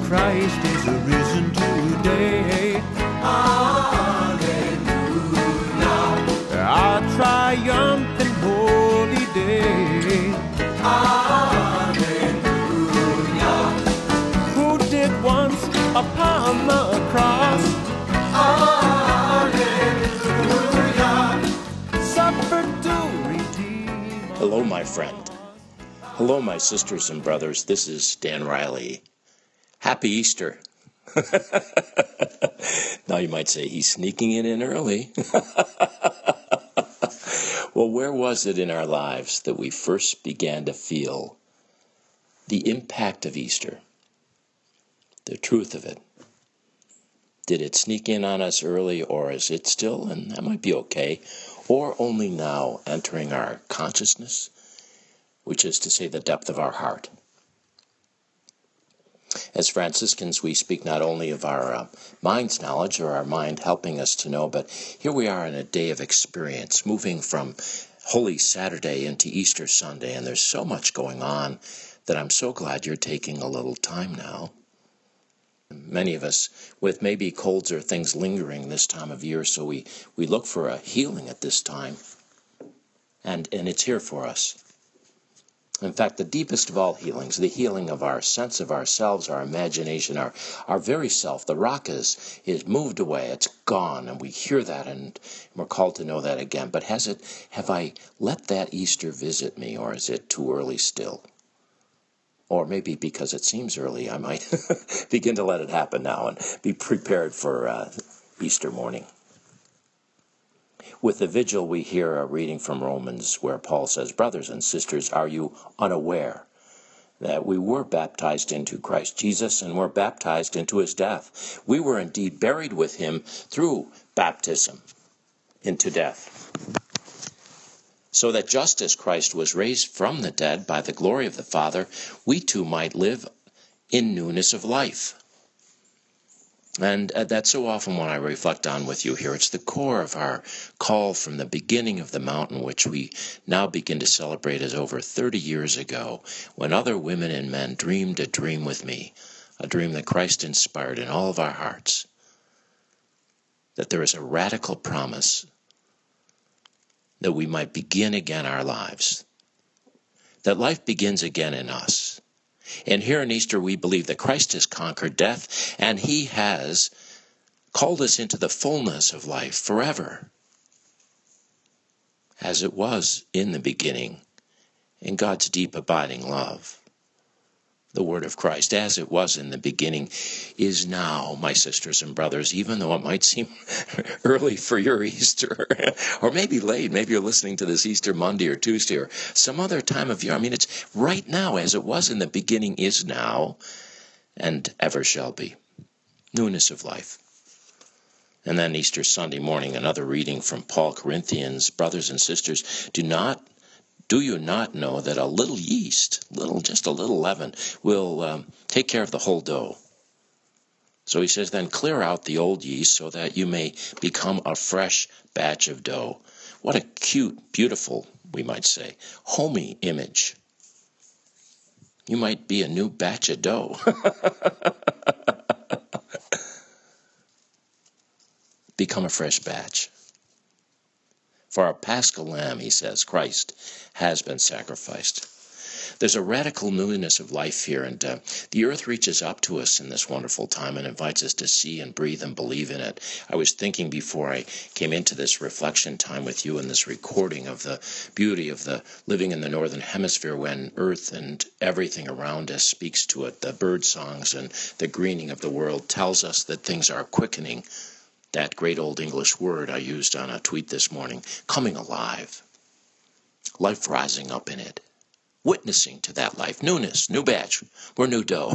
Christ is arisen today. Hallelujah. Our triumphant holy day. Hallelujah. Who did once upon the cross, hallelujah, suffered to redeem. Hello, my friend. Hello, my sisters and brothers. This is Dan Riley. Happy Easter. Now you might say he's sneaking it in early. Well, where was it in our lives that we first began to feel the impact of Easter? The truth of it. Did it sneak in on us early, or is it still, and that might be okay, or only now entering our consciousness, which is to say the depth of our heart? As Franciscans, we speak not only of our mind's knowledge, or our mind helping us to know, but here we are in a day of experience, moving from Holy Saturday into Easter Sunday, and there's so much going on that I'm so glad you're taking a little time now. Many of us with maybe colds or things lingering this time of year, so we look for a healing at this time, and it's here for us. In fact, the deepest of all healings, the healing of our sense of ourselves, our imagination, our very self, the rock is moved away, it's gone, and we hear that, and we're called to know that again. But have I let that Easter visit me, or is it too early still? Or maybe because it seems early, I might begin to let it happen now and be prepared for Easter morning. With the vigil, we hear a reading from Romans where Paul says, "Brothers and sisters, are you unaware that we were baptized into Christ Jesus and were baptized into his death? We were indeed buried with him through baptism into death, so that just as Christ was raised from the dead by the glory of the Father, we too might live in newness of life." And that's so often what I reflect on with you here. It's the core of our call from the beginning of the mountain, which we now begin to celebrate as over 30 years ago, when other women and men dreamed a dream with me, a dream that Christ inspired in all of our hearts, that there is a radical promise that we might begin again our lives, that life begins again in us. And here in Easter, we believe that Christ has conquered death, and he has called us into the fullness of life forever, as it was in the beginning, in God's deep abiding love. The word of Christ, as it was in the beginning, is now, my sisters and brothers, even though it might seem early for your Easter, or maybe late. Maybe you're listening to this Easter Monday or Tuesday or some other time of year. I mean, it's right now, as it was in the beginning, is now, and ever shall be. Newness of life. And then Easter Sunday morning, another reading from Paul Corinthians. Brothers and sisters, do you not know that a little yeast, just a little leaven, will take care of the whole dough? So he says, then clear out the old yeast so that you may become a fresh batch of dough. What a cute, beautiful, we might say, homey image. You might be a new batch of dough. Become a fresh batch. For our Paschal Lamb, he says, Christ has been sacrificed. There's a radical newness of life here, and the earth reaches up to us in this wonderful time and invites us to see and breathe and believe in it. I was thinking before I came into this reflection time with you and this recording of the beauty of the living in the Northern Hemisphere, when earth and everything around us speaks to it. The bird songs and the greening of the world tells us that things are quickening. That great old English word I used on a tweet this morning, coming alive. Life rising up in it. Witnessing to that life. Newness, new batch. We're new dough.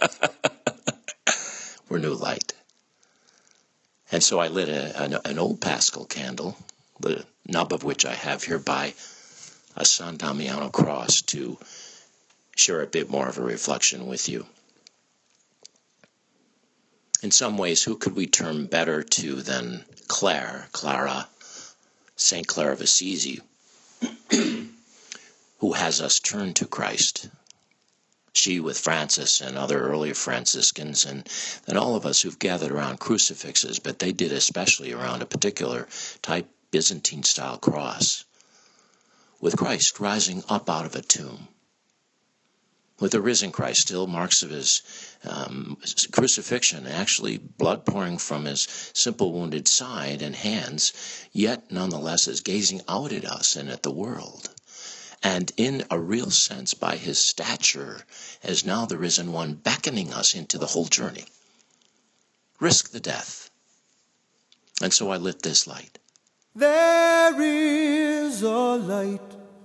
We're new light. And so I lit an old Paschal candle, the nub of which I have here by a San Damiano cross, to share a bit more of a reflection with you. In some ways, who could we turn better to than Clara, St. Clare of Assisi, who has us turn to Christ She with Francis and other earlier Franciscans, and all of us who've gathered around crucifixes, but they did especially around a particular type Byzantine-style cross, with Christ rising up out of a tomb, with the risen Christ, still marks of his crucifixion, actually blood pouring from his simple wounded side and hands, yet nonetheless is gazing out at us and at the world. And in a real sense, by his stature, as now the risen one, beckoning us into the whole journey. Risk the death. And so I lit this light. There is a light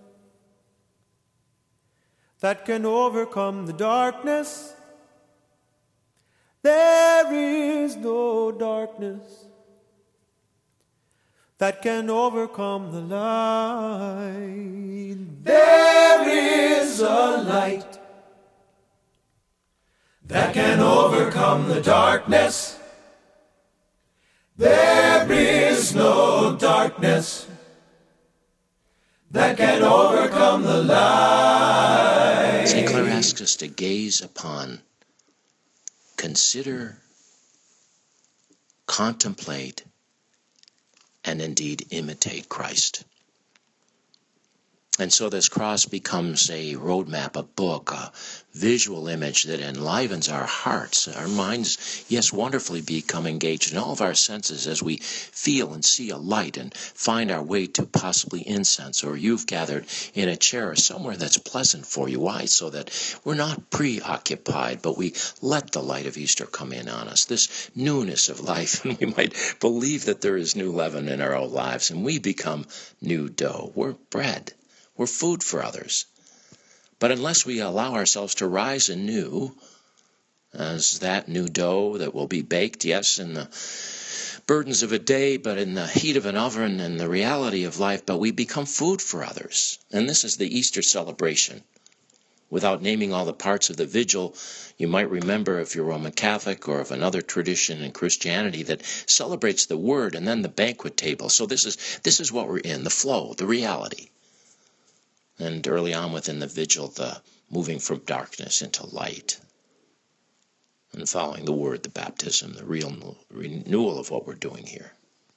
that can overcome the darkness. There is no darkness that can overcome the light. There is a light that can overcome the darkness. There is no darkness that can overcome the light. St. Clare asks us to gaze upon, consider, contemplate, and indeed imitate Christ. And so this cross becomes a roadmap, a book, a visual image that enlivens our hearts, our minds, yes, wonderfully become engaged in all of our senses as we feel and see a light and find our way to possibly incense, or you've gathered in a chair somewhere that's pleasant for you. Why? So that we're not preoccupied, but we let the light of Easter come in on us, this newness of life, and we might believe that there is new leaven in our own lives, and we become new dough. We're bread. We're food for others. But unless we allow ourselves to rise anew as that new dough that will be baked, yes, in the burdens of a day, but in the heat of an oven and the reality of life, but we become food for others. And this is the Easter celebration. Without naming all the parts of the vigil, you might remember, if you're Roman Catholic or of another tradition in Christianity, that celebrates the Word and then the banquet table. So this is what we're in, the flow, the reality. And early on within the vigil, the moving from darkness into light. And following the word, the baptism, the real renewal of what we're doing here.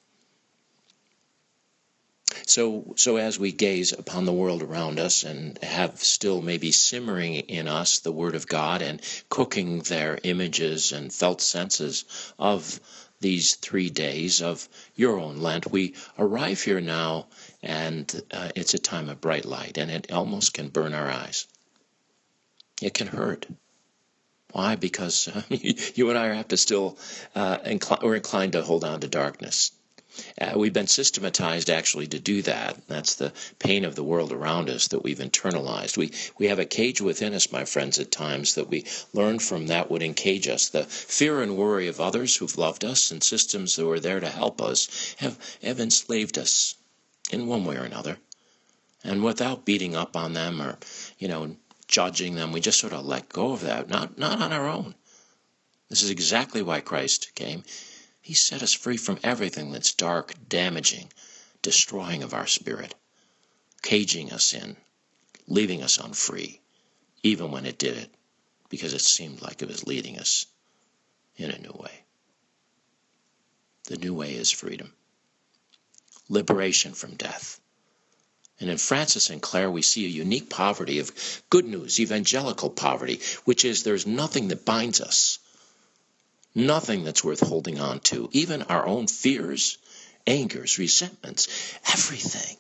So as we gaze upon the world around us and have still maybe simmering in us the Word of God and cooking their images and felt senses of these 3 days of your own Lent, we arrive here now, and it's a time of bright light, and it almost can burn our eyes. It can hurt. Why? Because you and I have to still, we're inclined to hold on to darkness. We've been systematized actually to do that. That's the pain of the world around us that we've internalized. We have a cage within us, my friends, at times that we learned from that would encage us. The fear and worry of others who've loved us and systems that were there to help us have enslaved us in one way or another. And without beating up on them or, judging them, we just sort of let go of that, not on our own. This is exactly why Christ came. He set us free from everything that's dark, damaging, destroying of our spirit, caging us in, leaving us unfree, even when it did it, because it seemed like it was leading us in a new way. The new way is freedom, liberation from death. And in Francis and Clare, we see a unique poverty of good news, evangelical poverty, which is there's nothing that binds us. Nothing that's worth holding on to, even our own fears, angers, resentments, everything.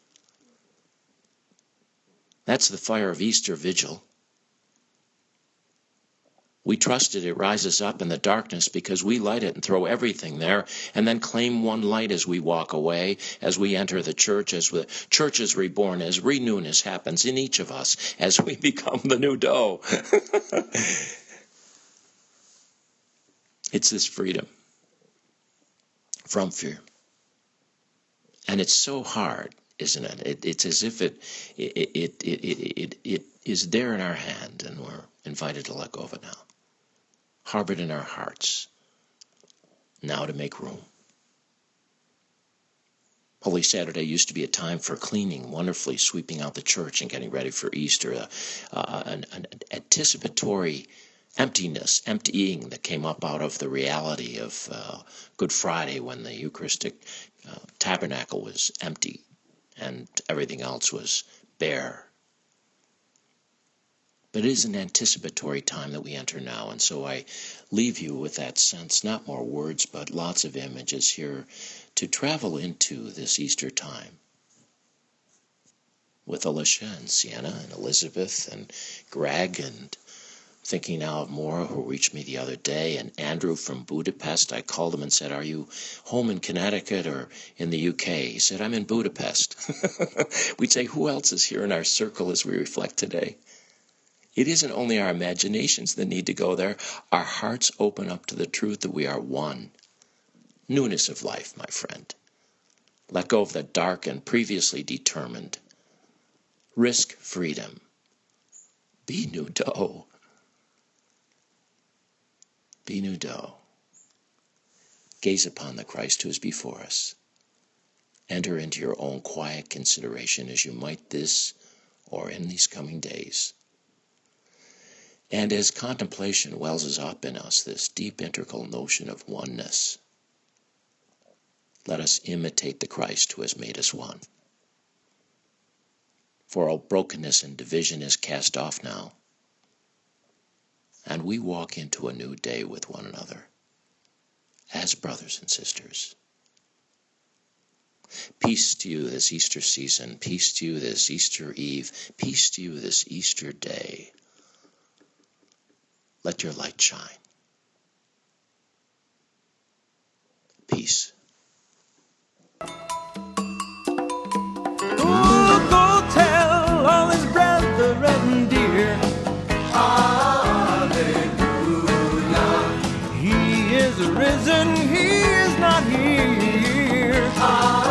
That's the fire of Easter Vigil. We trust it rises up in the darkness because we light it and throw everything there and then claim one light as we walk away, as we enter the church, as the church is reborn, as renewness happens in each of us, as we become the new dough. It's this freedom from fear. And it's so hard, isn't it? It's as if it is there in our hand and we're invited to let go of it now. Harbored in our hearts. Now to make room. Holy Saturday used to be a time for cleaning, wonderfully sweeping out the church and getting ready for Easter, an anticipatory emptying that came up out of the reality of Good Friday when the Eucharistic tabernacle was empty and everything else was bare. But it is an anticipatory time that we enter now, and so I leave you with that sense, not more words, but lots of images here to travel into this Easter time with Alicia and Sienna and Elizabeth and Greg, and thinking now of Maura, who reached me the other day, and Andrew from Budapest. I called him and said, "Are you home in Connecticut or in the UK?" He said, "I'm in Budapest." We'd say, who else is here in our circle as we reflect today? It isn't only our imaginations that need to go there. Our hearts open up to the truth that we are one. Newness of life, my friend. Let go of the dark and previously determined. Risk freedom. Be new dough. Be new dough. Gaze upon the Christ who is before us. Enter into your own quiet consideration as you might this or in these coming days. And as contemplation wells up in us this deep integral notion of oneness, let us imitate the Christ who has made us one. For all brokenness and division is cast off now, and we walk into a new day with one another as brothers and sisters. Peace to you this Easter season. Peace to you this Easter Eve. Peace to you this Easter day. Let your light shine. Peace. Oh, go tell all his brethren dear, Hallelujah. he is risen, he is not here.